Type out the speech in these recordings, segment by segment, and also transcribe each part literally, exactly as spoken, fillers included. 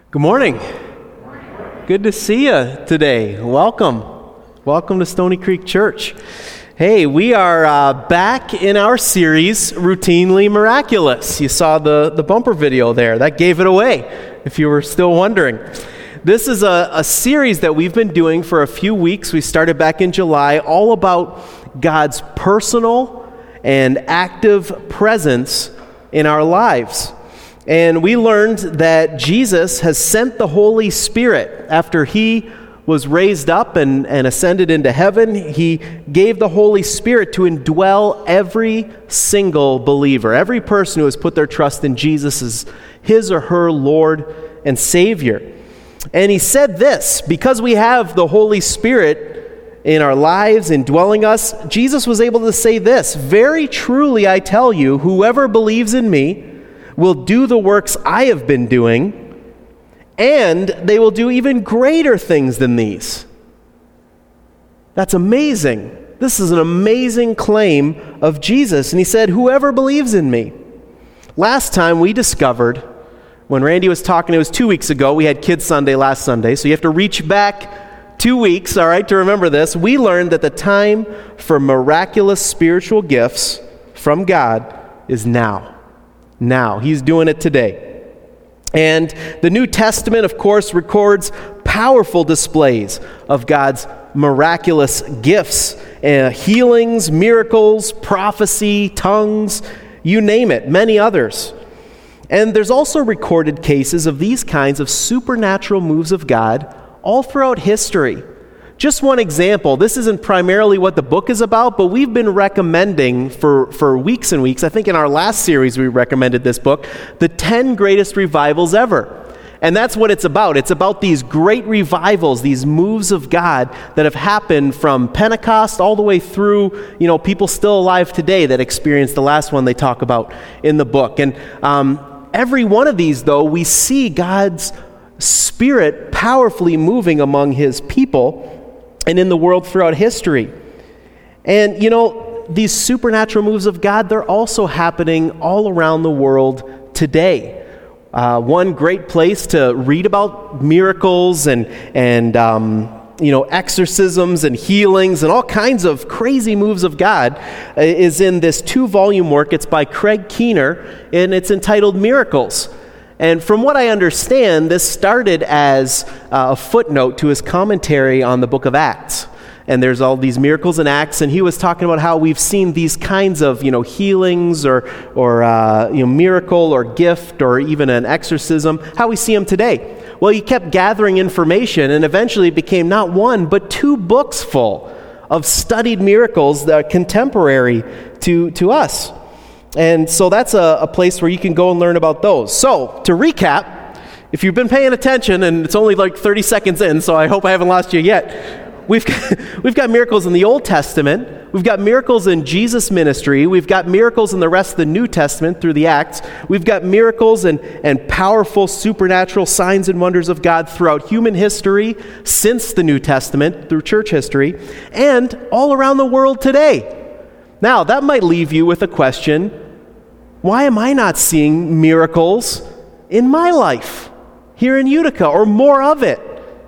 Good morning. Good to see you today. Welcome. Welcome to Stony Creek Church. Hey, we are uh, back in our series, Routinely Miraculous. You saw the, the bumper video there. That gave it away, if you were still wondering. This is a, a series that we've been doing for a few weeks. We started back in July, all about God's personal and active presence in our lives. And we learned that Jesus has sent the Holy Spirit after he was raised up and, and ascended into heaven. He gave the Holy Spirit to indwell every single believer, every person who has put their trust in Jesus as his or her Lord and Savior. And he said this, because we have the Holy Spirit in our lives, indwelling us, Jesus was able to say this, "Very truly I tell you, whoever believes in me will do the works I have been doing, and they will do even greater things than these." That's amazing. This is an amazing claim of Jesus. And he said, whoever believes in me. Last time we discovered, when Randy was talking, it was two weeks ago, we had Kids Sunday last Sunday, so you have to reach back two weeks, all right, to remember this. We learned that the time for miraculous spiritual gifts from God is now. Now. He's doing it today. And the New Testament, of course, records powerful displays of God's miraculous gifts, uh, healings, miracles, prophecy, tongues, you name it, many others. And there's also recorded cases of these kinds of supernatural moves of God all throughout history. Just one example, this isn't primarily what the book is about, but we've been recommending for, for weeks and weeks, I think in our last series we recommended this book, the ten greatest revivals ever. And that's what it's about. It's about these great revivals, these moves of God that have happened from Pentecost all the way through, you know, people still alive today that experienced the last one they talk about in the book. And um, every one of these, though, we see God's Spirit powerfully moving among his people and in the world throughout history. And, you know, these supernatural moves of God, they're also happening all around the world today. Uh, one great place to read about miracles and, and um, you know, exorcisms and healings and all kinds of crazy moves of God uh, is in this two-volume work. It's by Craig Keener, and it's entitled Miracles. And from what I understand, this started as uh, a footnote to his commentary on the book of Acts. And there's all these miracles in Acts, and he was talking about how we've seen these kinds of, you know, healings or, or uh, you know, miracle or gift or even an exorcism, how we see them today. Well, he kept gathering information, and eventually it became not one, but two books full of studied miracles that are contemporary to, to us. And so that's a, a place where you can go and learn about those. So, to recap, if you've been paying attention, and it's only like thirty seconds in, so I hope I haven't lost you yet, we've got, we've got miracles in the Old Testament, we've got miracles in Jesus' ministry, we've got miracles in the rest of the New Testament through the Acts, we've got miracles and, and powerful supernatural signs and wonders of God throughout human history since the New Testament, through church history, and all around the world today. Now, that might leave you with a question, why am I not seeing miracles in my life here in Utica, or more of it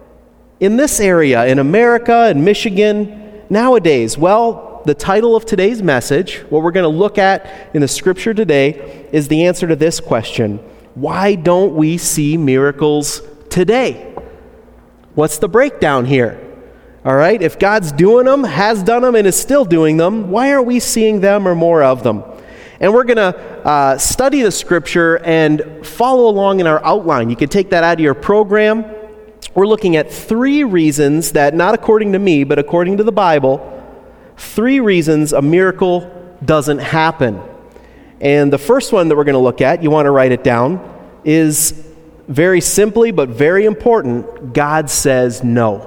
in this area, in America and Michigan nowadays? Well, the title of today's message, what we're going to look at in the scripture today, is the answer to this question. Why don't we see miracles today? What's the breakdown here? All right, if God's doing them, has done them, and is still doing them, why aren't we seeing them or more of them? And we're going to uh, study the scripture and follow along in our outline. You can take that out of your program. We're looking at three reasons that, not according to me, but according to the Bible, three reasons a miracle doesn't happen. And the first one that we're going to look at, you want to write it down, is very simply but very important, God says no.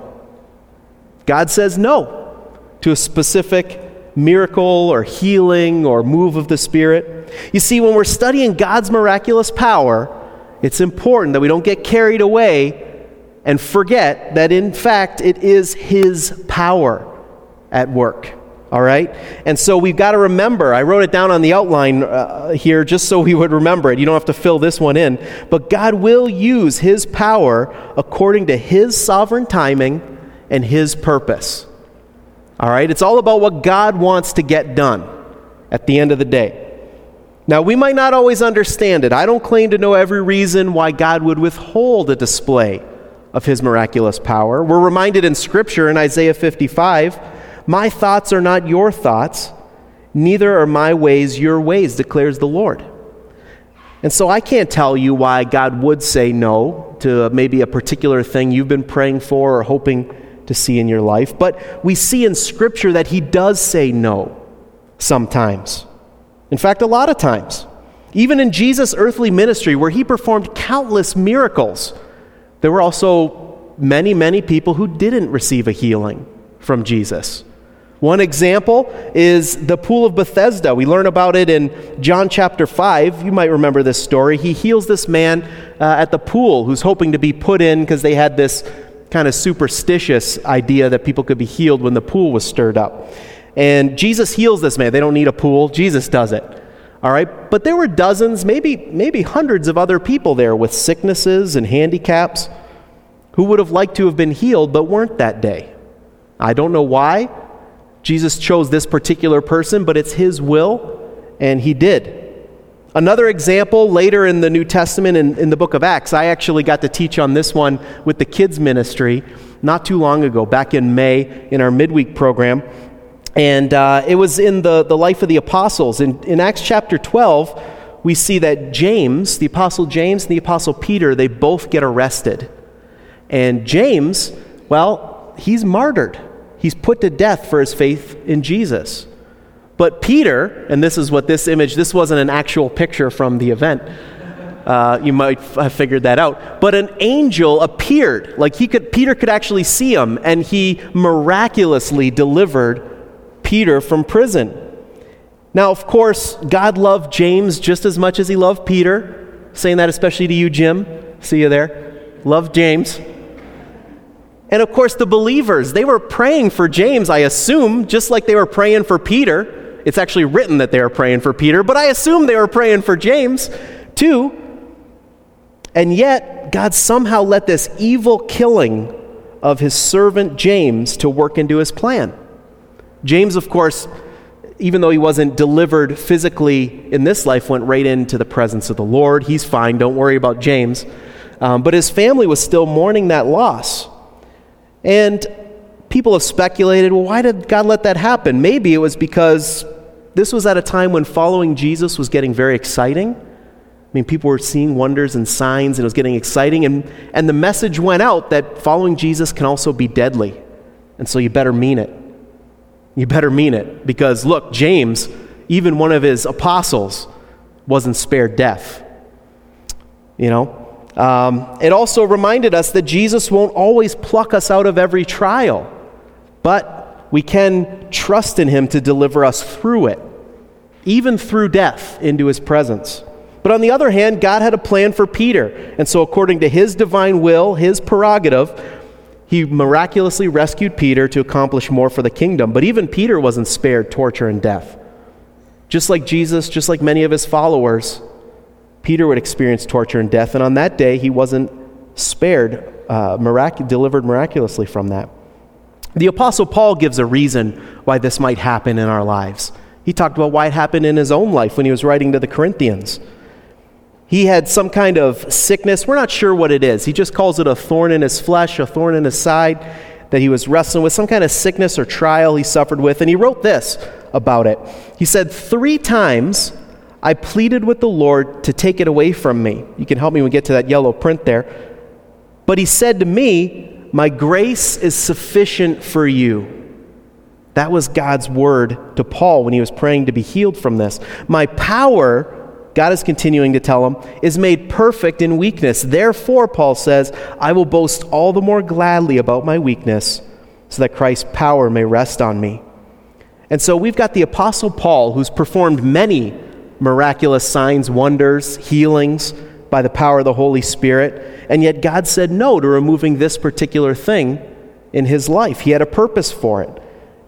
God says no to a specific miracle or healing or move of the Spirit. You see, when we're studying God's miraculous power, it's important that we don't get carried away and forget that, in fact, it is his power at work. All right? And so we've got to remember, I wrote it down on the outline uh, here just so we would remember it. You don't have to fill this one in. But God will use his power according to his sovereign timing and his purpose. All right? It's all about what God wants to get done at the end of the day. Now, we might not always understand it. I don't claim to know every reason why God would withhold a display of his miraculous power. We're reminded in Scripture in Isaiah fifty-five, "My thoughts are not your thoughts, neither are my ways your ways, declares the Lord." And so I can't tell you why God would say no to maybe a particular thing you've been praying for or hoping to see in your life. But we see in Scripture that he does say no sometimes. In fact, a lot of times. Even in Jesus' earthly ministry, where he performed countless miracles, there were also many, many people who didn't receive a healing from Jesus. One example is the pool of Bethesda. We learn about it in John chapter five. You might remember this story. He heals this man uh, at the pool who's hoping to be put in because they had this kind of superstitious idea that people could be healed when the pool was stirred up. And Jesus heals this man. They don't need a pool. Jesus does it. All right? But there were dozens, maybe maybe hundreds of other people there with sicknesses and handicaps who would have liked to have been healed but weren't that day. I don't know why Jesus chose this particular person, but it's his will, and he did. Another example, later in the New Testament, in, in the book of Acts, I actually got to teach on this one with the kids' ministry not too long ago, back in May in our midweek program. And uh, it was in the, the life of the apostles. In, in Acts chapter twelve, we see that James, the apostle James and the apostle Peter, they both get arrested. And James, well, he's martyred. He's put to death for his faith in Jesus. But Peter, and this is what this image, this wasn't an actual picture from the event. Uh, you might have figured that out. But an angel appeared. Like he could, Peter could actually see him, and he miraculously delivered Peter from prison. Now, of course, God loved James just as much as he loved Peter. Saying that especially to you, Jim. See you there. Love James. And of course, the believers, they were praying for James, I assume, just like they were praying for Peter. It's actually written that they were praying for Peter, but I assume they were praying for James too. And yet, God somehow let this evil killing of his servant James to work into his plan. James, of course, even though he wasn't delivered physically in this life, went right into the presence of the Lord. He's fine, don't worry about James. Um, but his family was still mourning that loss. And people have speculated, well, why did God let that happen? Maybe it was because this was at a time when following Jesus was getting very exciting. I mean, people were seeing wonders and signs, and it was getting exciting. And, and the message went out that following Jesus can also be deadly. And so you better mean it. You better mean it. Because look, James, even one of his apostles, wasn't spared death. You know? Um, it also reminded us that Jesus won't always pluck us out of every trial, but we can trust in him to deliver us through it, even through death, into his presence. But on the other hand, God had a plan for Peter, and so according to his divine will, his prerogative, he miraculously rescued Peter to accomplish more for the kingdom. But even Peter wasn't spared torture and death. Just like Jesus, just like many of his followers, Peter would experience torture and death, and on that day, he wasn't spared, uh, mirac- delivered miraculously from that. The Apostle Paul gives a reason why this might happen in our lives. He talked about why it happened in his own life when he was writing to the Corinthians. He had some kind of sickness. We're not sure what it is. He just calls it a thorn in his flesh, a thorn in his side, that he was wrestling with, some kind of sickness or trial he suffered with, and he wrote this about it. He said, "Three times I pleaded with the Lord to take it away from me." You can help me when we get to that yellow print there. "But he said to me, 'My grace is sufficient for you.'" That was God's word to Paul when he was praying to be healed from this. "My power," God is continuing to tell him, "is made perfect in weakness. Therefore," Paul says, "I will boast all the more gladly about my weakness, so that Christ's power may rest on me." And so we've got the Apostle Paul, who's performed many miraculous signs, wonders, healings by the power of the Holy Spirit. And yet God said no to removing this particular thing in his life. He had a purpose for it.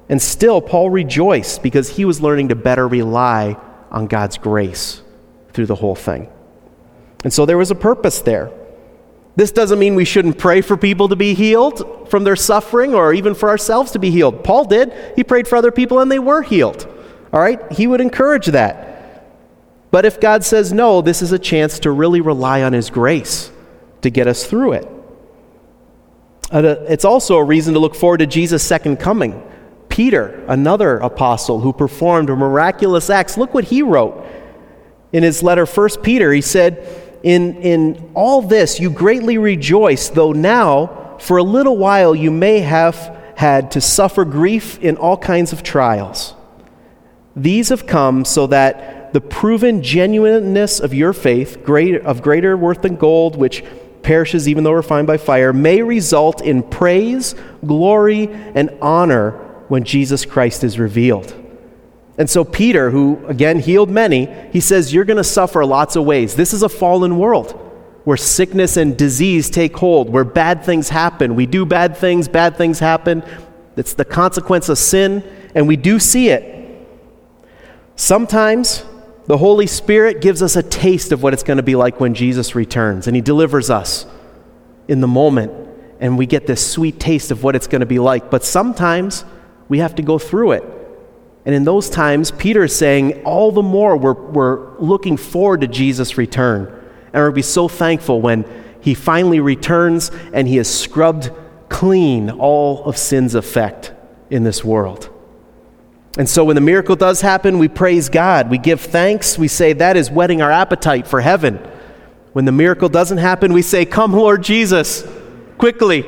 And still, Paul rejoiced because he was learning to better rely on God's grace through the whole thing. And so there was a purpose there. This doesn't mean we shouldn't pray for people to be healed from their suffering or even for ourselves to be healed. Paul did. He prayed for other people and they were healed. All right? He would encourage that. But if God says no, this is a chance to really rely on his grace to get us through it. And it's also a reason to look forward to Jesus' second coming. Peter, another apostle who performed miraculous acts, look what he wrote in his letter, First Peter. He said, in, in all this you greatly rejoice, though now for a little while you may have had to suffer grief in all kinds of trials. These have come so that the proven genuineness of your faith, great, of greater worth than gold, which perishes even though refined by fire, may result in praise, glory, and honor when Jesus Christ is revealed. And so Peter, who again healed many, he says, you're going to suffer lots of ways. This is a fallen world where sickness and disease take hold, where bad things happen. We do bad things, bad things happen. It's the consequence of sin, and we do see it. Sometimes the Holy Spirit gives us a taste of what it's going to be like when Jesus returns, and he delivers us in the moment, and we get this sweet taste of what it's going to be like. But sometimes we have to go through it. And in those times, Peter is saying, all the more we're, we're looking forward to Jesus' return. And we'll be so thankful when he finally returns and he has scrubbed clean all of sin's effect in this world. And so when the miracle does happen, we praise God. We give thanks. We say that is whetting our appetite for heaven. When the miracle doesn't happen, we say, come, Lord Jesus, quickly.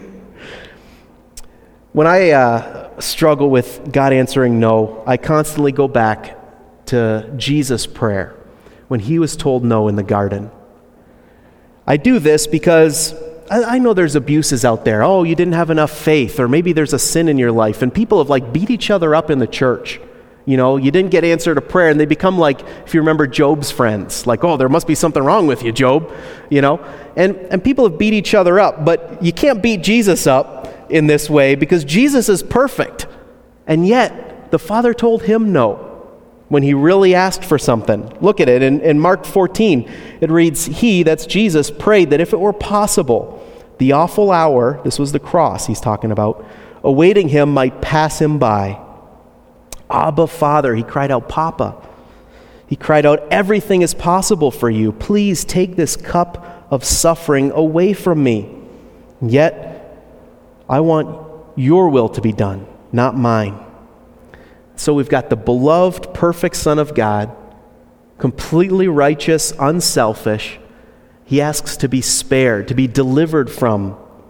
When I uh, struggle with God answering no, I constantly go back to Jesus' prayer when he was told no in the garden. I do this because I, I know there's abuses out there. Oh, you didn't have enough faith, or maybe there's a sin in your life, and people have like beat each other up in the church. You know, you didn't get answered a prayer, and they become like, if you remember Job's friends, like, oh, there must be something wrong with you, Job, you know? And and people have beat each other up, but you can't beat Jesus up in this way because Jesus is perfect. And yet, the Father told him no when he really asked for something. Look at it in, in Mark fourteen. It reads, he, that's Jesus, prayed that if it were possible, the awful hour, this was the cross he's talking about, awaiting him might pass him by. Abba, Father, he cried out, Papa. He cried out, everything is possible for you. Please take this cup of suffering away from me. Yet, I want your will to be done, not mine. So we've got the beloved, perfect Son of God, completely righteous, unselfish. He asks to be spared, to be delivered from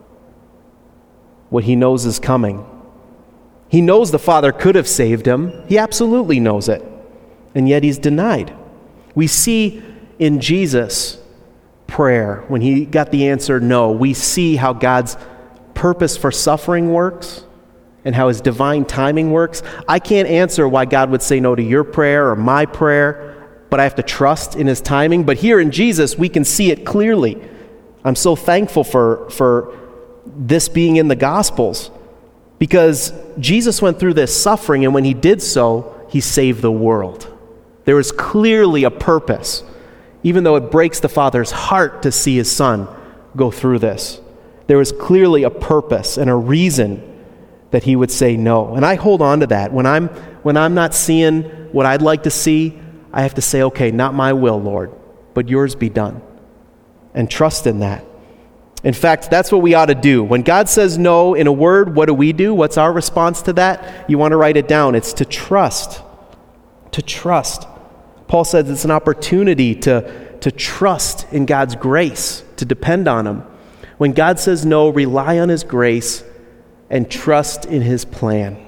what he knows is coming. He knows the Father could have saved him. He absolutely knows it. And yet he's denied. We see in Jesus' prayer, when he got the answer no, we see how God's purpose for suffering works and how his divine timing works. I can't answer why God would say no to your prayer or my prayer, but I have to trust in his timing. But here in Jesus, we can see it clearly. I'm so thankful for, for this being in the Gospels, because Jesus went through this suffering, and when he did so, he saved the world. There is clearly a purpose, even though it breaks the Father's heart to see his Son go through this. There is clearly a purpose and a reason that he would say no. And I hold on to that. When I'm when I'm not seeing what I'd like to see, I have to say, okay, not my will, Lord, but yours be done. And trust in that. In fact, that's what we ought to do. When God says no in a word, what do we do? What's our response to that? You want to write it down. It's to trust. To trust. Paul says it's an opportunity to, to trust in God's grace, to depend on him. When God says no, rely on his grace and trust in his plan.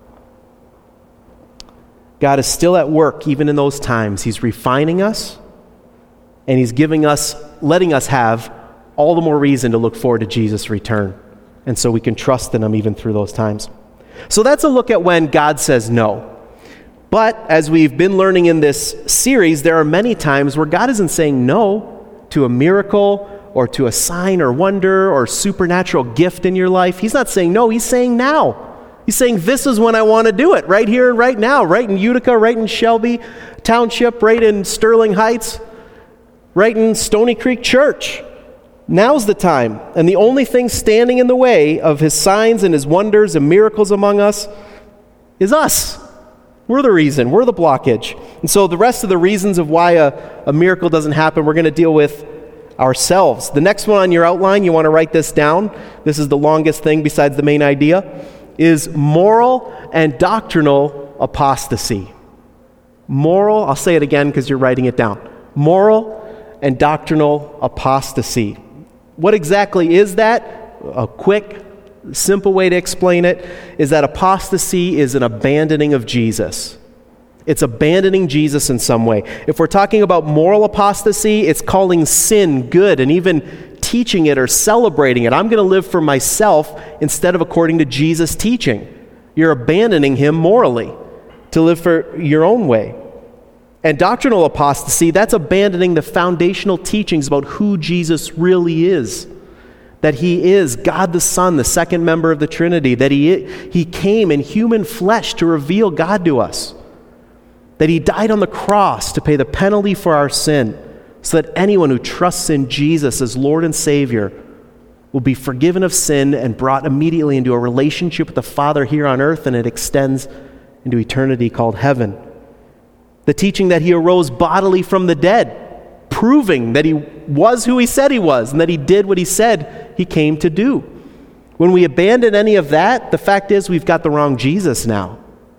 God is still at work even in those times. He's refining us, and he's giving us, letting us have all the more reason to look forward to Jesus' return. And so we can trust in him even through those times. So that's a look at when God says no. But as we've been learning in this series, there are many times where God isn't saying no to a miracle or to a sign or wonder or supernatural gift in your life. He's not saying no, he's saying now. He's saying, this is when I want to do it, right here and right now, right in Utica, right in Shelby Township, right in Sterling Heights, right in Stony Creek Church. Now's the time. And the only thing standing in the way of his signs and his wonders and miracles among us is us. We're the reason. We're the blockage. And so the rest of the reasons of why a, a miracle doesn't happen, we're going to deal with ourselves. The next one on your outline, you want to write this down. This is the longest thing besides the main idea, is moral and doctrinal apostasy. Moral, I'll say it again because you're writing it down. Moral and doctrinal apostasy. What exactly is that? A quick, simple way to explain it is that apostasy is an abandoning of Jesus. It's abandoning Jesus in some way. If we're talking about moral apostasy, it's calling sin good and even teaching it or celebrating it. I'm going to live for myself instead of according to Jesus' teaching. You're abandoning him morally to live for your own way. And doctrinal apostasy, that's abandoning the foundational teachings about who Jesus really is. That he is God the Son, the second member of the Trinity. That he, he came in human flesh to reveal God to us. That he died on the cross to pay the penalty for our sin, so that anyone who trusts in Jesus as Lord and Savior will be forgiven of sin and brought immediately into a relationship with the Father here on earth, and it extends into eternity called heaven. The teaching that he arose bodily from the dead, proving that he was who he said he was and that he did what he said he came to do. When we abandon any of that, the fact is we've got the wrong Jesus now.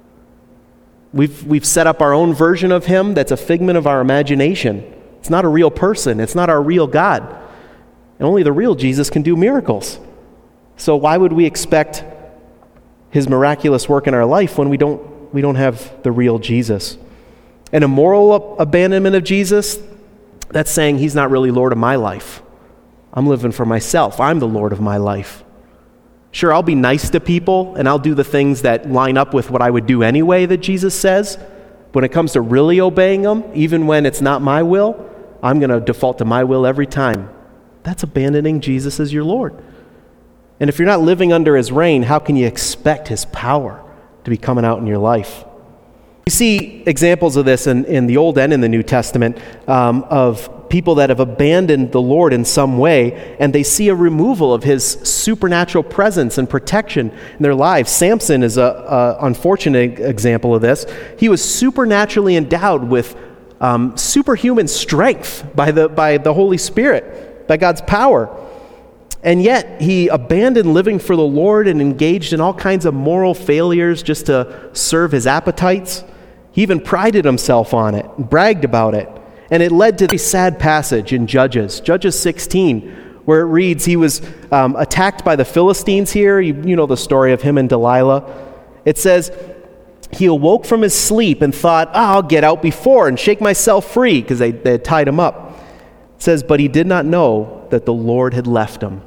We've, we've set up our own version of him that's a figment of our imagination. It's not a real person. It's not our real God. And only the real Jesus can do miracles. So why would we expect his miraculous work in our life when we don't, we don't have the real Jesus? And a moral abandonment of Jesus, that's saying he's not really Lord of my life. I'm living for myself. I'm the Lord of my life. Sure, I'll be nice to people, and I'll do the things that line up with what I would do anyway that Jesus says. When it comes to really obeying him, even when it's not my will, I'm going to default to my will every time. That's abandoning Jesus as your Lord. And if you're not living under his reign, how can you expect his power to be coming out in your life? You see examples of this in, in the Old and in the New Testament um, of people that have abandoned the Lord in some way, and they see a removal of his supernatural presence and protection in their lives. Samson is an unfortunate example of this. He was supernaturally endowed with um, superhuman strength by the, by the Holy Spirit, by God's power. And yet he abandoned living for the Lord and engaged in all kinds of moral failures just to serve his appetites. He even prided himself on it, bragged about it. And it led to a sad passage in Judges, Judges sixteen, where it reads he was um, attacked by the Philistines here. You, you know the story of him and Delilah. It says, he awoke from his sleep and thought, oh, I'll get out before and shake myself free, because they, they had tied him up. It says, but he did not know that the Lord had left him.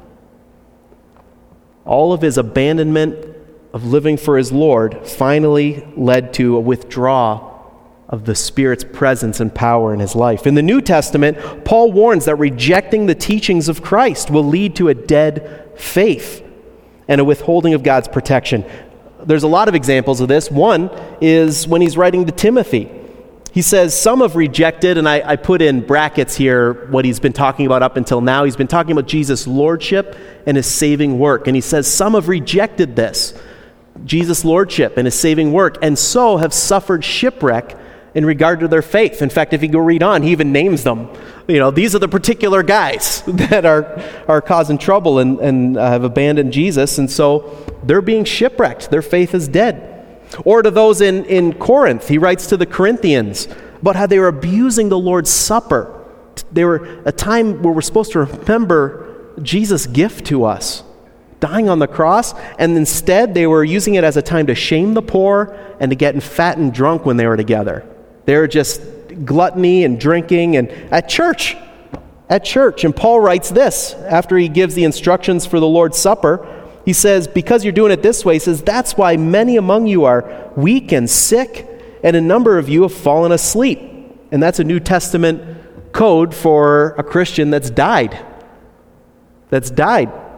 All of his abandonment of living for his Lord finally led to a withdrawal of the Spirit's presence and power in his life. In the New Testament, Paul warns that rejecting the teachings of Christ will lead to a dead faith and a withholding of God's protection. There's a lot of examples of this. One is when he's writing to Timothy. He says, some have rejected, and I, I put in brackets here what he's been talking about up until now. He's been talking about Jesus' lordship and his saving work. And he says, some have rejected this, Jesus' lordship and his saving work, and so have suffered shipwreck in regard to their faith. In fact, if you go read on, he even names them. You know, these are the particular guys that are, are causing trouble and, and uh, have abandoned Jesus, and so they're being shipwrecked. Their faith is dead. Or to those in, in Corinth, he writes to the Corinthians about how they were abusing the Lord's Supper. They were a time where we're supposed to remember Jesus' gift to us, dying on the cross, and instead they were using it as a time to shame the poor and to get fat and drunk when they were together. They were just gluttony and drinking and at church, at church. And Paul writes this after he gives the instructions for the Lord's Supper. He says, because you're doing it this way, he says, that's why many among you are weak and sick, and a number of you have fallen asleep. And that's a New Testament code for a Christian that's died. That's died.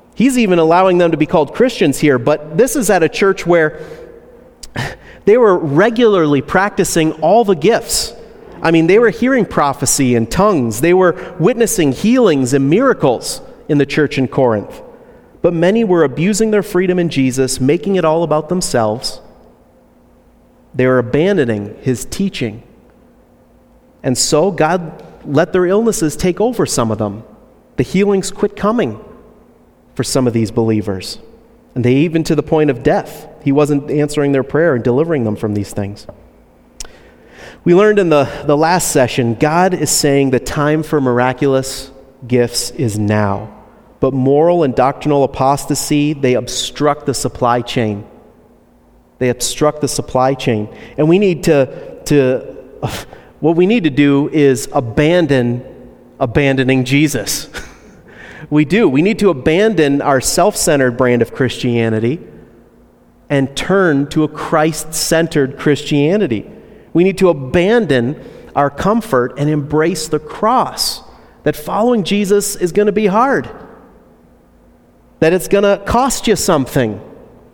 He's even allowing them to be called Christians here, but this is at a church where they were regularly practicing all the gifts. I mean, they were hearing prophecy and tongues. They were witnessing healings and miracles in the church in Corinth. But many were abusing their freedom in Jesus, making it all about themselves. They were abandoning his teaching. And so God let their illnesses take over some of them. The healings quit coming for some of these believers. And they even to the point of death. He wasn't answering their prayer and delivering them from these things. We learned in the, the last session, God is saying the time for miraculous gifts is now. But moral and doctrinal apostasy, they obstruct the supply chain. They obstruct the supply chain. And we need to, to what we need to do is abandon abandoning Jesus. We do. We need to abandon our self-centered brand of Christianity and turn to a Christ-centered Christianity. We need to abandon our comfort and embrace the cross. That following Jesus is going to be hard. That it's going to cost you something.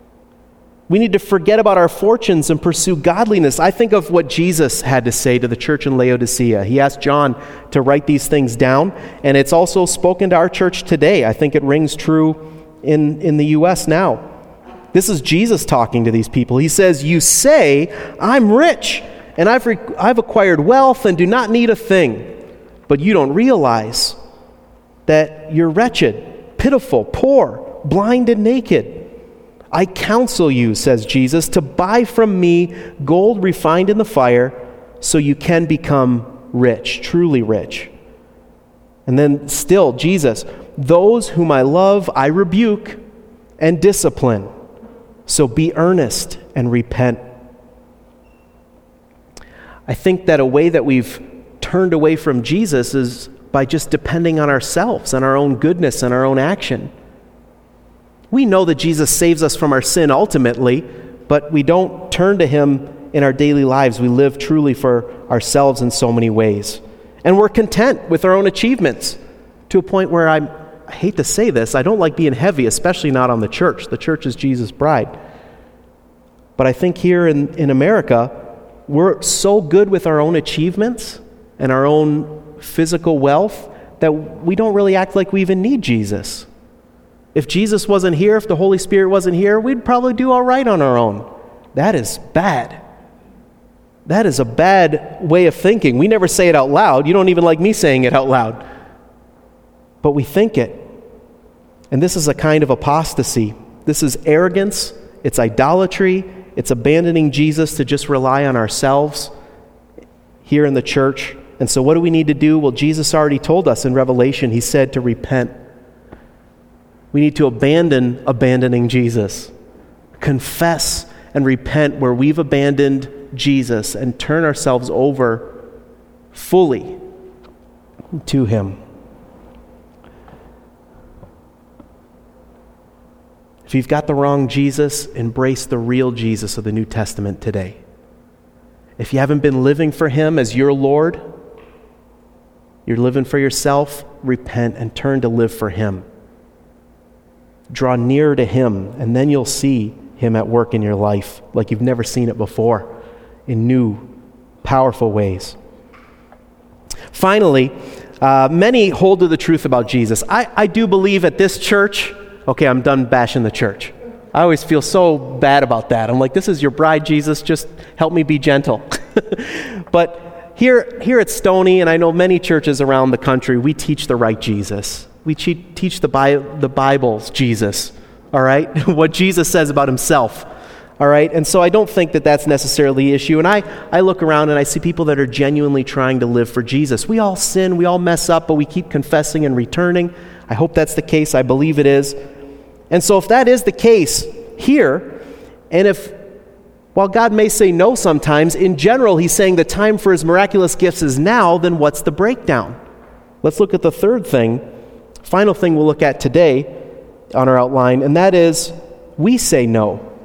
We need to forget about our fortunes and pursue godliness. I think of what Jesus had to say to the church in Laodicea. He asked John to write these things down, and it's also spoken to our church today. I think it rings true in, in the U S now. This is Jesus talking to these people. He says, "You say, I'm rich, and I've, re- I've acquired wealth and do not need a thing. But you don't realize that you're wretched, pitiful, poor, blind, and naked. I counsel you," says Jesus, "to buy from me gold refined in the fire so you can become rich, truly rich." And then still, Jesus, "Those whom I love, I rebuke and discipline. So be earnest and repent." I think that a way that we've turned away from Jesus is by just depending on ourselves and our own goodness and our own action. We know that Jesus saves us from our sin ultimately, but we don't turn to him in our daily lives. We live truly for ourselves in so many ways. And we're content with our own achievements to a point where I'm, I hate to say this, I don't like being heavy, especially not on the church. The church is Jesus' bride. But I think here in, in America, we're so good with our own achievements and our own physical wealth that we don't really act like we even need Jesus. If Jesus wasn't here, if the Holy Spirit wasn't here, we'd probably do all right on our own. That is bad. That is a bad way of thinking. We never say it out loud. You don't even like me saying it out loud. But we think it. And this is a kind of apostasy. This is arrogance. It's idolatry. It's abandoning Jesus to just rely on ourselves here in the church. And so what do we need to do? Well, Jesus already told us in Revelation. He said to repent. We need to abandon abandoning Jesus. Confess and repent where we've abandoned Jesus and turn ourselves over fully to him. If you've got the wrong Jesus, embrace the real Jesus of the New Testament today. If you haven't been living for him as your Lord, you're living for yourself, repent and turn to live for him. Draw nearer to him, and then you'll see him at work in your life like you've never seen it before in new, powerful ways. Finally, uh, many hold to the truth about Jesus. I, I do believe at this church, okay, I'm done bashing the church. I always feel so bad about that. I'm like, this is your bride, Jesus, just help me be gentle. But here, here at Stony, and I know many churches around the country, we teach the right Jesus. We teach the, Bi- the Bible's Jesus, all right? What Jesus says about himself, all right? And so I don't think that that's necessarily the issue. And I, I look around and I see people that are genuinely trying to live for Jesus. We all sin, we all mess up, but we keep confessing and returning. I hope that's the case. I believe it is. And so if that is the case here, and if, while God may say no sometimes, in general he's saying the time for his miraculous gifts is now, then what's the breakdown? Let's look at the third thing. Final thing we'll look at today on our outline, and that is we say no.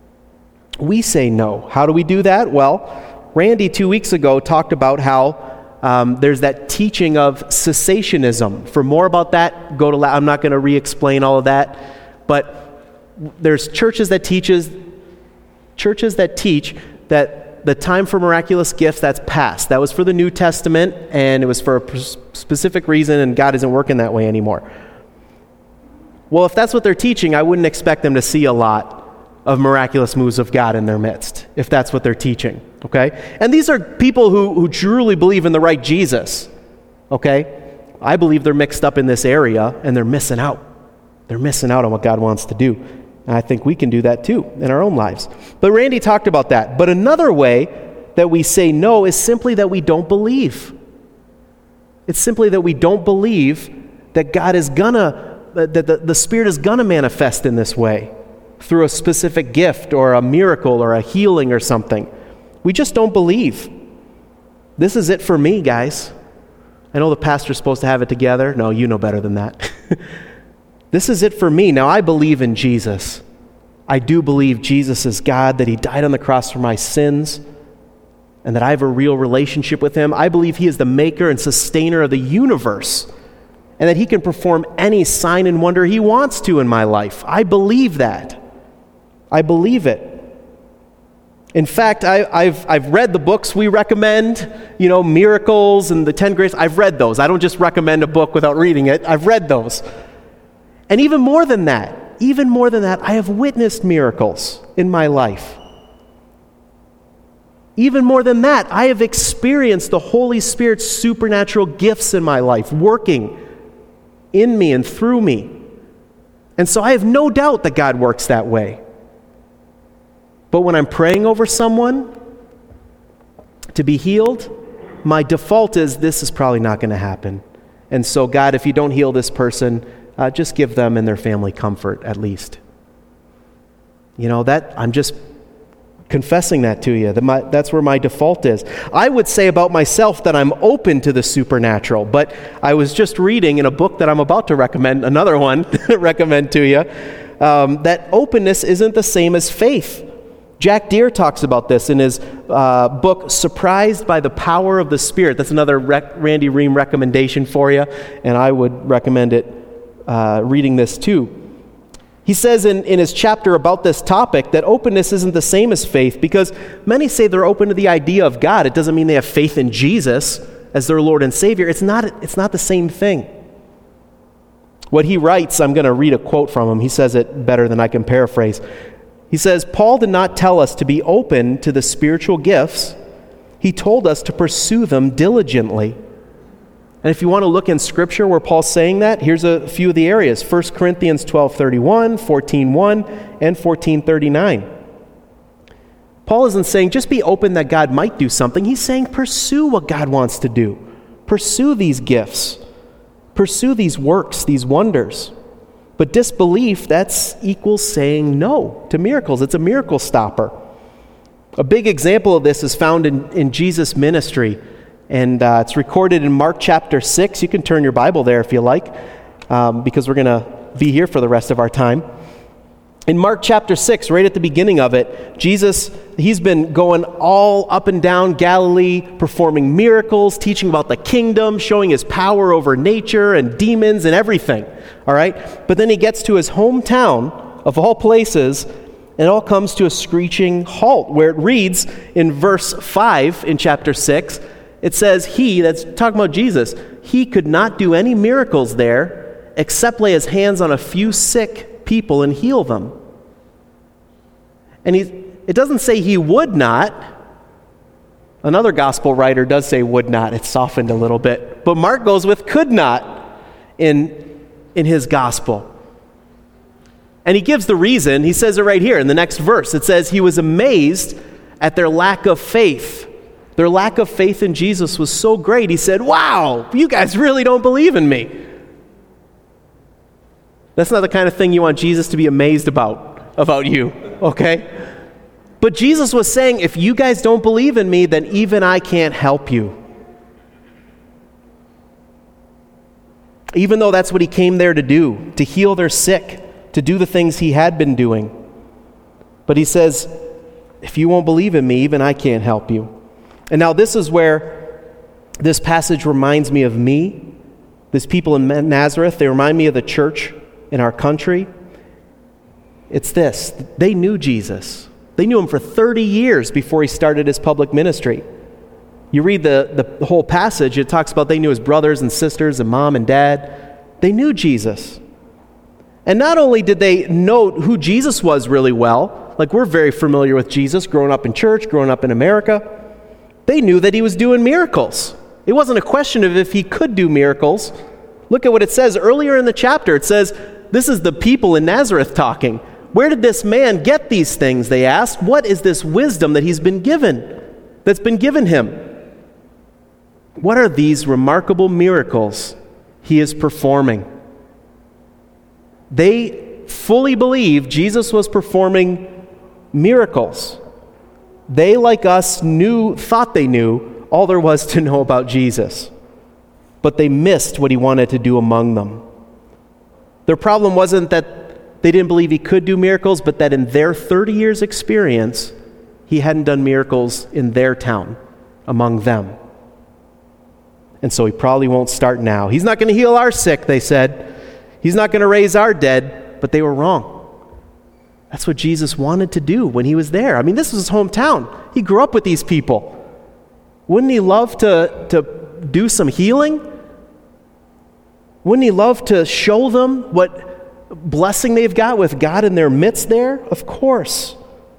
We say no. How do we do that? Well, Randy two weeks ago talked about how um, there's that teaching of cessationism. For more about that, go to, I'm not going to re-explain all of that, but there's churches that teaches, churches that teach that the time for miraculous gifts, that's past. That was for the New Testament, and it was for a specific reason, and God isn't working that way anymore. Well, if that's what they're teaching, I wouldn't expect them to see a lot of miraculous moves of God in their midst, if that's what they're teaching, okay? And these are people who, who truly believe in the right Jesus, okay? I believe they're mixed up in this area, and they're missing out. They're missing out on what God wants to do. And I think we can do that too in our own lives. But Randy talked about that. But another way that we say no is simply that we don't believe. It's simply that we don't believe that God is gonna, that the, the Spirit is gonna manifest in this way through a specific gift or a miracle or a healing or something. We just don't believe. This is it for me, guys. I know the pastor's supposed to have it together. No, you know better than that. This is it for me. Now, I believe in Jesus. I do believe Jesus is God, that he died on the cross for my sins, and that I have a real relationship with him. I believe he is the maker and sustainer of the universe, and that he can perform any sign and wonder he wants to in my life. I believe that. I believe it. In fact, I, I've I've read the books we recommend, you know, Miracles and the Ten Graces. I've read those. I don't just recommend a book without reading it. I've read those. And even more than that, even more than that, I have witnessed miracles in my life. Even more than that, I have experienced the Holy Spirit's supernatural gifts in my life, working in me and through me. And so I have no doubt that God works that way. But when I'm praying over someone to be healed, my default is this is probably not going to happen. And so, God, if you don't heal this person, uh, just give them and their family comfort at least. You know, that I'm just confessing that to you. That my, that's where my default is. I would say about myself that I'm open to the supernatural, but I was just reading in a book that I'm about to recommend, another one, recommend to you, um, that openness isn't the same as faith. Jack Deere talks about this in his uh, book, Surprised by the Power of the Spirit. That's another rec- Randy Ream recommendation for you, and I would recommend it, uh, reading this too. He says in, in his chapter about this topic that openness isn't the same as faith, because many say they're open to the idea of God. It doesn't mean they have faith in Jesus as their Lord and Savior. It's not, it's not the same thing. What he writes, I'm going to read a quote from him. He says it better than I can paraphrase. He says, Paul did not tell us to be open to the spiritual gifts. He told us to pursue them diligently. And if you want to look in Scripture where Paul's saying that, here's a few of the areas. First Corinthians twelve thirty-one, fourteen one, and fourteen thirty-nine. Paul isn't saying just be open that God might do something. He's saying pursue what God wants to do. Pursue these gifts. Pursue these works, these wonders. But disbelief, that's equals saying no to miracles. It's a miracle stopper. A big example of this is found in, in Jesus' ministry, and uh, it's recorded in Mark chapter six. You can turn your Bible there if you like, um, because we're going to be here for the rest of our time. In Mark chapter six, right at the beginning of it, Jesus, he's been going all up and down Galilee, performing miracles, teaching about the kingdom, showing his power over nature and demons and everything. All right? But then he gets to his hometown, of all places, and it all comes to a screeching halt, where it reads in verse five in chapter six, it says, he, that's talking about Jesus, he could not do any miracles there except lay his hands on a few sick people and heal them. And he, it doesn't say he would not. Another gospel writer does say would not. It's softened a little bit. But Mark goes with could not in, in his gospel. And he gives the reason. He says it right here in the next verse. It says he was amazed at their lack of faith. Their lack of faith in Jesus was so great. He said, wow, you guys really don't believe in me. That's not the kind of thing you want Jesus to be amazed about, about you, okay? But Jesus was saying, if you guys don't believe in me, then even I can't help you. Even though that's what he came there to do, to heal their sick, to do the things he had been doing. But he says, if you won't believe in me, even I can't help you. And now this is where this passage reminds me of me, these people in Nazareth. They remind me of the church in our country. It's this: they knew Jesus. They knew him for thirty years before he started his public ministry. You read the, the whole passage, it talks about they knew his brothers and sisters and mom and dad. They knew Jesus. And not only did they know who Jesus was really well, like we're very familiar with Jesus, growing up in church, growing up in America, they knew that he was doing miracles. It wasn't a question of if he could do miracles. Look at what it says earlier in the chapter. It says, this is the people in Nazareth talking. Where did this man get these things, they asked. What is this wisdom that he's been given, that's been given him? What are these remarkable miracles he is performing? They fully believed Jesus was performing miracles. They, like us, knew, thought they knew all there was to know about Jesus. But they missed what he wanted to do among them. Their problem wasn't that they didn't believe he could do miracles, but that in their thirty years experience, he hadn't done miracles in their town, among them. And so he probably won't start now. He's not going to heal our sick, they said. He's not going to raise our dead, but they were wrong. That's what Jesus wanted to do when he was there. I mean, this was his hometown. He grew up with these people. Wouldn't he love to, to do some healing? Wouldn't he love to show them what blessing they've got with God in their midst there? Of course.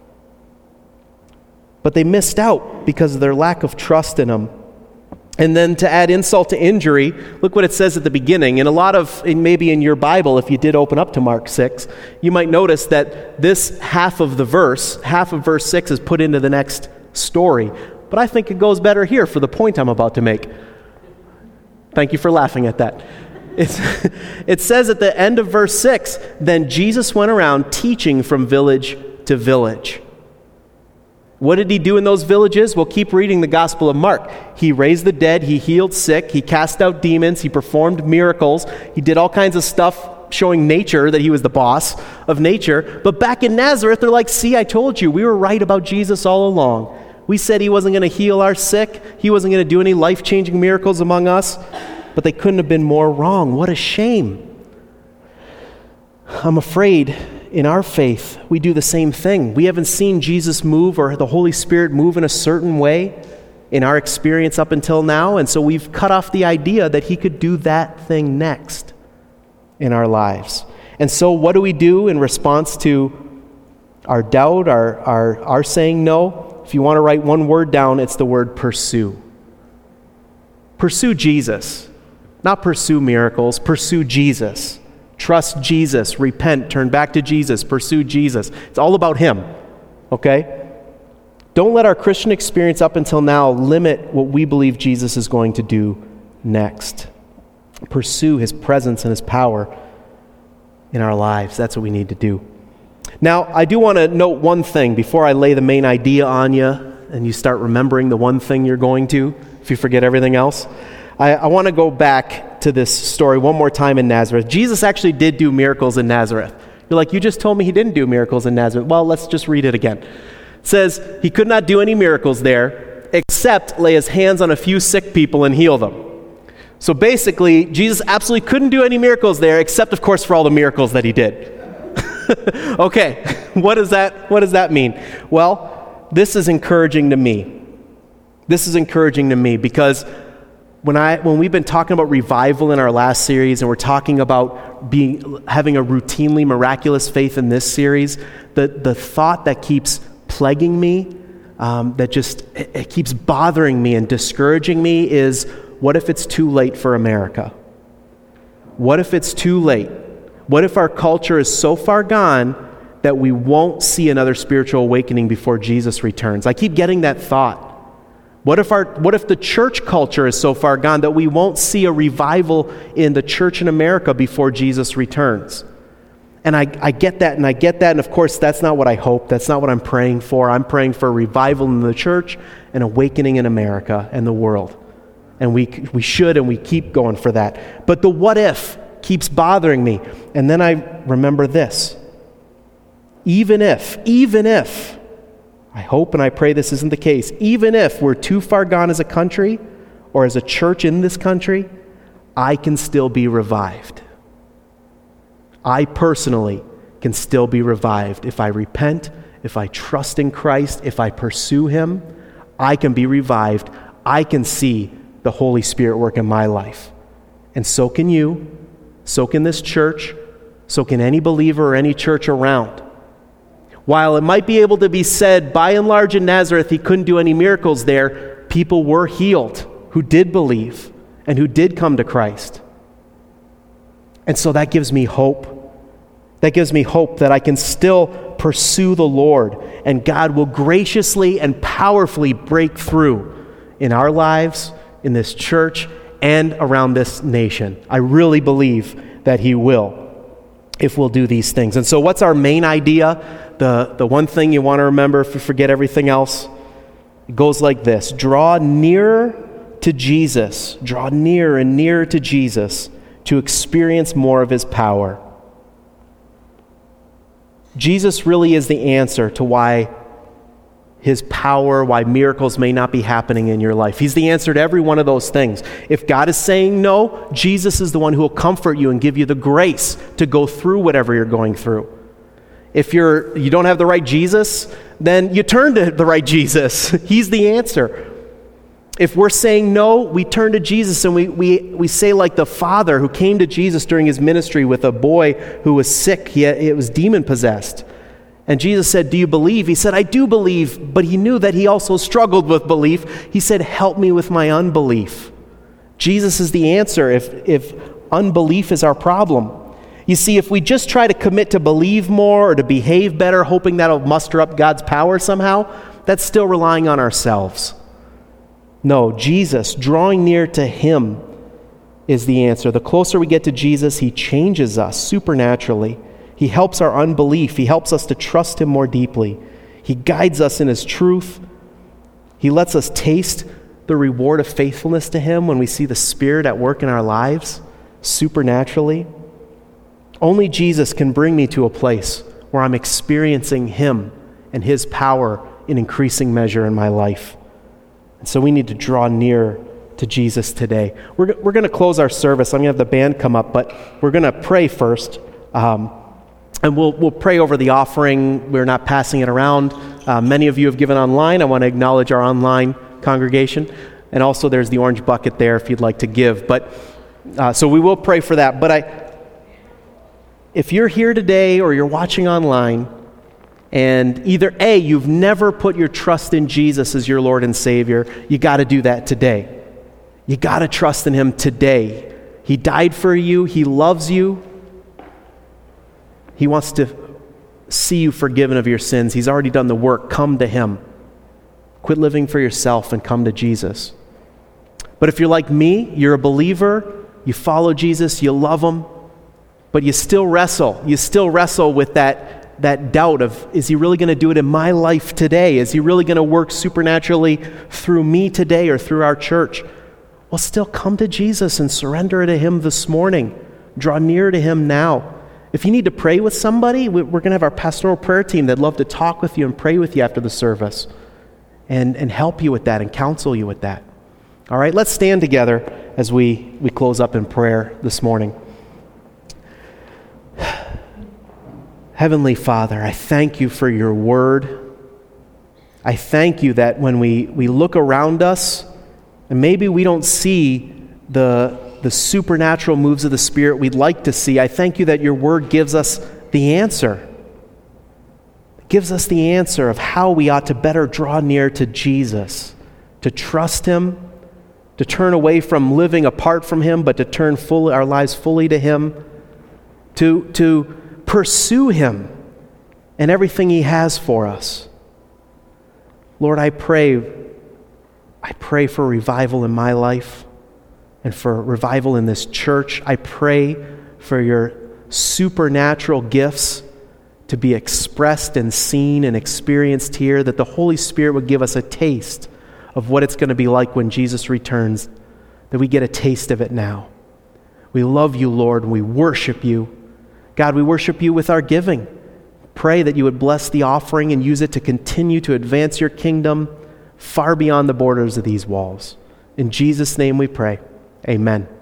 But they missed out because of their lack of trust in him. And then to add insult to injury, look what it says at the beginning. And a lot of, maybe in your Bible, if you did open up to Mark six, you might notice that this half of the verse, half of verse six is put into the next story. But I think it goes better here for the point I'm about to make. Thank you for laughing at that. It's, it says at the end of verse six, then Jesus went around teaching from village to village. What did he do in those villages? Well, keep reading the Gospel of Mark. He raised the dead, he healed sick, he cast out demons, he performed miracles, he did all kinds of stuff showing nature that he was the boss of nature. But back in Nazareth, they're like, see, I told you, we were right about Jesus all along. We said he wasn't going to heal our sick, he wasn't going to do any life-changing miracles among us, but they couldn't have been more wrong. What a shame. I'm afraid in our faith, we do the same thing. We haven't seen Jesus move or the Holy Spirit move in a certain way in our experience up until now, and so we've cut off the idea that he could do that thing next in our lives. And so what do we do in response to our doubt, our, our, our saying no? If you want to write one word down, it's the word pursue. Pursue Jesus. Not pursue miracles, pursue Jesus. Trust Jesus, repent, turn back to Jesus, pursue Jesus. It's all about him, okay? Don't let our Christian experience up until now limit what we believe Jesus is going to do next. Pursue his presence and his power in our lives. That's what we need to do. Now, I do want to note one thing before I lay the main idea on you and you start remembering the one thing you're going to, if you forget everything else. I, I want to go back to this story one more time in Nazareth. Jesus actually did do miracles in Nazareth. You're like, you just told me he didn't do miracles in Nazareth. Well, let's just read it again. It says, he could not do any miracles there except lay his hands on a few sick people and heal them. So basically, Jesus absolutely couldn't do any miracles there except, of course, for all the miracles that he did. Okay, what does that, what does that mean? Well, this is encouraging to me. This is encouraging to me because When I when we've been talking about revival in our last series, and we're talking about being having a routinely miraculous faith in this series, the, the thought that keeps plaguing me, um, that just it, it keeps bothering me and discouraging me is, what if it's too late for America? What if it's too late? What if our culture is so far gone that we won't see another spiritual awakening before Jesus returns? I keep getting that thought. What if our what if the church culture is so far gone that we won't see a revival in the church in America before Jesus returns? And I, I get that, and I get that, and of course that's not what I hope. That's not what I'm praying for. I'm praying for a revival in the church, an awakening in America and the world. And we we should and we keep going for that. But the what if keeps bothering me. And then I remember this. Even if, even if, I hope and I pray this isn't the case, even if we're too far gone as a country, or as a church in this country, I can still be revived. I personally can still be revived. If I repent, if I trust in Christ, if I pursue him, I can be revived. I can see the Holy Spirit work in my life. And so can you, so can this church, so can any believer or any church around. While it might be able to be said, by and large in Nazareth, he couldn't do any miracles there, people were healed who did believe and who did come to Christ. And so that gives me hope. That gives me hope that I can still pursue the Lord, and God will graciously and powerfully break through in our lives, in this church, and around this nation. I really believe that he will, if we'll do these things. And so what's our main idea? The, the one thing you want to remember if you forget everything else? It goes like this: draw nearer to Jesus. Draw nearer and nearer to Jesus to experience more of his power. Jesus really is the answer to why his power, why miracles may not be happening in your life. He's the answer to every one of those things. If God is saying no, Jesus is the one who will comfort you and give you the grace to go through whatever you're going through. If you're you don't have the right Jesus, then you turn to the right Jesus. He's the answer. If we're saying no, we turn to Jesus, and we, we, we say like the father who came to Jesus during his ministry with a boy who was sick. He had, it was demon-possessed. And Jesus said, "Do you believe?" He said, "I do believe," but he knew that he also struggled with belief. He said, "Help me with my unbelief." Jesus is the answer if, if unbelief is our problem. You see, if we just try to commit to believe more or to behave better, hoping that'll muster up God's power somehow, that's still relying on ourselves. No, Jesus, drawing near to him, is the answer. The closer we get to Jesus, he changes us supernaturally. He helps our unbelief. He helps us to trust him more deeply. He guides us in his truth. He lets us taste the reward of faithfulness to him when we see the Spirit at work in our lives supernaturally. Only Jesus can bring me to a place where I'm experiencing him and his power in increasing measure in my life. And so we need to draw near to Jesus today. We're, we're going to close our service. I'm going to have the band come up, but we're going to pray first. Um, and we'll we'll pray over the offering. We're not passing it around. Uh, many of you have given online. I want to acknowledge our online congregation. And also there's the orange bucket there if you'd like to give. But uh, so we will pray for that. But I, if you're here today or you're watching online, and either A, you've never put your trust in Jesus as your Lord and Savior, you got to do that today. You got to trust in him today. He died for you. He loves you. He wants to see you forgiven of your sins. He's already done the work. Come to him. Quit living for yourself and come to Jesus. But if you're like me, you're a believer, you follow Jesus, you love him, but you still wrestle. You still wrestle with that that doubt of, is he really going to do it in my life today? Is he really going to work supernaturally through me today or through our church? Well, still come to Jesus and surrender to him this morning. Draw near to him now. If you need to pray with somebody, we're going to have our pastoral prayer team that'd love to talk with you and pray with you after the service and, and help you with that and counsel you with that. All right, let's stand together as we, we close up in prayer this morning. Heavenly Father, I thank you for your word. I thank you that when we, we look around us, and maybe we don't see the, the supernatural moves of the Spirit we'd like to see, I thank you that your word gives us the answer. It gives us the answer of how we ought to better draw near to Jesus, to trust him, to turn away from living apart from him, but to turn full, our lives fully to him, to to pursue him and everything he has for us. Lord, I pray, I pray for revival in my life and for revival in this church. I pray for your supernatural gifts to be expressed and seen and experienced here, that the Holy Spirit would give us a taste of what it's going to be like when Jesus returns, that we get a taste of it now. We love you, Lord, and we worship you. God, we worship you with our giving. Pray that you would bless the offering and use it to continue to advance your kingdom far beyond the borders of these walls. In Jesus' name we pray. Amen.